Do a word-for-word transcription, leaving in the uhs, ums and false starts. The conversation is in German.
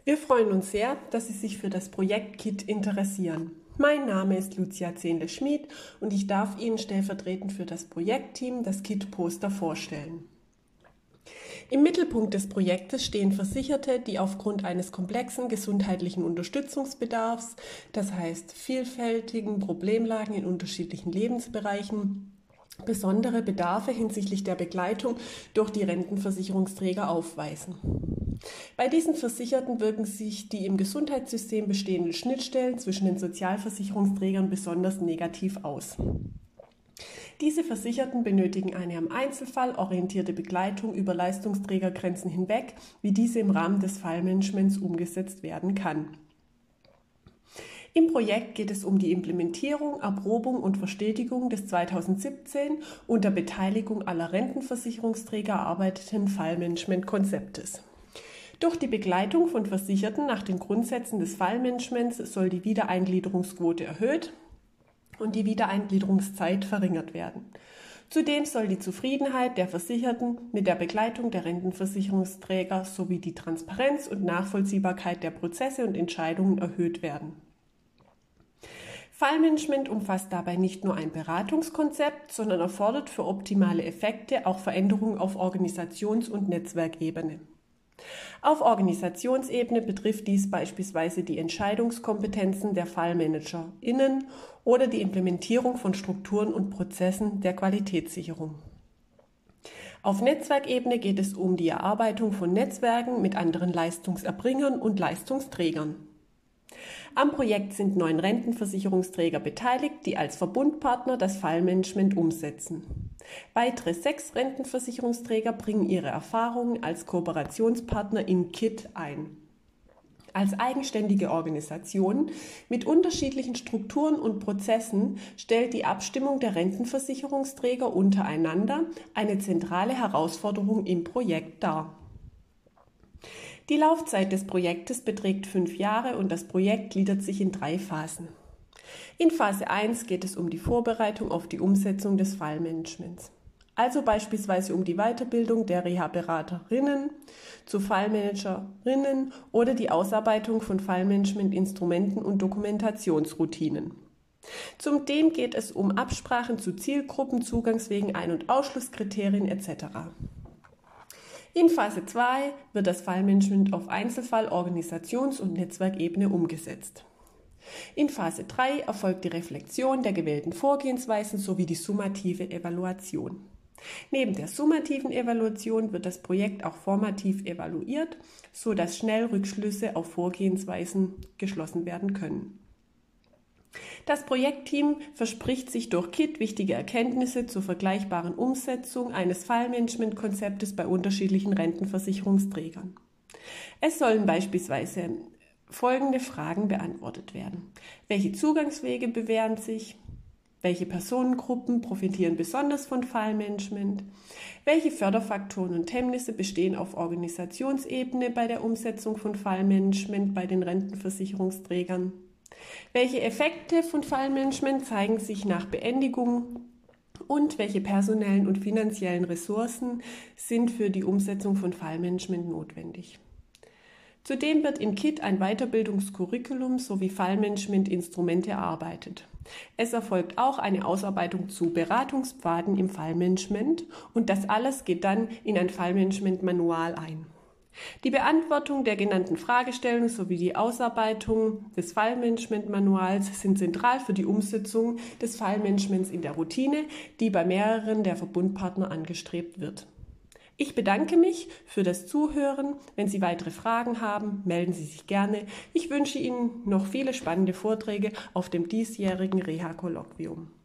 Wir freuen uns sehr, dass Sie sich für das Projekt K I T interessieren. Mein Name ist Lucia Zehnle-Schmid und ich darf Ihnen stellvertretend für das Projektteam das K I T-Poster vorstellen. Im Mittelpunkt des Projektes stehen Versicherte, die aufgrund eines komplexen gesundheitlichen Unterstützungsbedarfs, das heißt vielfältigen Problemlagen in unterschiedlichen Lebensbereichen, besondere Bedarfe hinsichtlich der Begleitung durch die Rentenversicherungsträger aufweisen. Bei diesen Versicherten wirken sich die im Gesundheitssystem bestehenden Schnittstellen zwischen den Sozialversicherungsträgern besonders negativ aus. Diese Versicherten benötigen eine am Einzelfall orientierte Begleitung über Leistungsträgergrenzen hinweg, wie diese im Rahmen des Fallmanagements umgesetzt werden kann. Im Projekt geht es um die Implementierung, Erprobung und Verstetigung des zweitausendsiebzehn unter Beteiligung aller Rentenversicherungsträger erarbeiteten Fallmanagementkonzeptes. Durch die Begleitung von Versicherten nach den Grundsätzen des Fallmanagements soll die Wiedereingliederungsquote erhöht und die Wiedereingliederungszeit verringert werden. Zudem soll die Zufriedenheit der Versicherten mit der Begleitung der Rentenversicherungsträger sowie die Transparenz und Nachvollziehbarkeit der Prozesse und Entscheidungen erhöht werden. Fallmanagement umfasst dabei nicht nur ein Beratungskonzept, sondern erfordert für optimale Effekte auch Veränderungen auf Organisations- und Netzwerkebene. Auf Organisationsebene betrifft dies beispielsweise die Entscheidungskompetenzen der FallmanagerInnen oder die Implementierung von Strukturen und Prozessen der Qualitätssicherung. Auf Netzwerkebene geht es um die Erarbeitung von Netzwerken mit anderen Leistungserbringern und Leistungsträgern. Am Projekt sind neun Rentenversicherungsträger beteiligt, die als Verbundpartner das Fallmanagement umsetzen. Weitere sechs Rentenversicherungsträger bringen ihre Erfahrungen als Kooperationspartner in K I T ein. Als eigenständige Organisation mit unterschiedlichen Strukturen und Prozessen stellt die Abstimmung der Rentenversicherungsträger untereinander eine zentrale Herausforderung im Projekt dar. Die Laufzeit des Projektes beträgt fünf Jahre und das Projekt gliedert sich in drei Phasen. In Phase eins geht es um die Vorbereitung auf die Umsetzung des Fallmanagements, also beispielsweise um die Weiterbildung der Reha-Beraterinnen zu Fallmanagerinnen oder die Ausarbeitung von Fallmanagement-Instrumenten und Dokumentationsroutinen. Zudem geht es um Absprachen zu Zielgruppen, Zugangswegen, Ein- und Ausschlusskriterien et cetera. In Phase zwei wird das Fallmanagement auf Einzelfall-, Organisations- und Netzwerkebene umgesetzt. In Phase drei erfolgt die Reflexion der gewählten Vorgehensweisen sowie die summative Evaluation. Neben der summativen Evaluation wird das Projekt auch formativ evaluiert, sodass schnell Rückschlüsse auf Vorgehensweisen geschlossen werden können. Das Projektteam verspricht sich durch K I T wichtige Erkenntnisse zur vergleichbaren Umsetzung eines Fallmanagementkonzeptes bei unterschiedlichen Rentenversicherungsträgern. Es sollen beispielsweise folgende Fragen beantwortet werden. Welche Zugangswege bewähren sich? Welche Personengruppen profitieren besonders von Fallmanagement? Welche Förderfaktoren und Hemmnisse bestehen auf Organisationsebene bei der Umsetzung von Fallmanagement bei den Rentenversicherungsträgern? Welche Effekte von Fallmanagement zeigen sich nach Beendigung und welche personellen und finanziellen Ressourcen sind für die Umsetzung von Fallmanagement notwendig? Zudem wird in K I T ein Weiterbildungscurriculum sowie Fallmanagement-Instrumente erarbeitet. Es erfolgt auch eine Ausarbeitung zu Beratungspfaden im Fallmanagement und das alles geht dann in ein Fallmanagement-Manual ein. Die Beantwortung der genannten Fragestellungen sowie die Ausarbeitung des Fallmanagement-Manuals sind zentral für die Umsetzung des Fallmanagements in der Routine, die bei mehreren der Verbundpartner angestrebt wird. Ich bedanke mich für das Zuhören. Wenn Sie weitere Fragen haben, melden Sie sich gerne. Ich wünsche Ihnen noch viele spannende Vorträge auf dem diesjährigen Reha-Kolloquium.